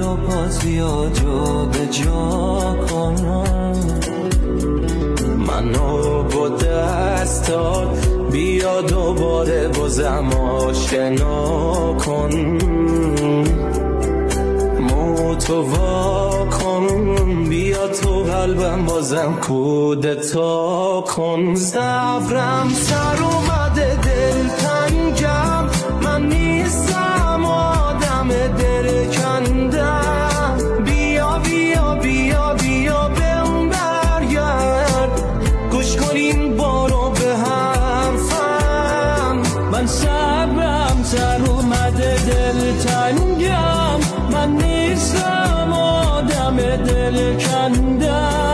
و بازیا جا به جا کن، منو با دستات بیا دوباره بازم آشنا کن، تو وا کن، بیا تو قلبم بازم کودتا کن. صبرم سر اومده دل تنگم، من نیستم آدم دل کندم، بیا بیا بیا بیا بهم برگرد، گوش کن این بارو به حرفم. من صبرم سر اومده دل تنگم، من نیستم آدم دل کندم،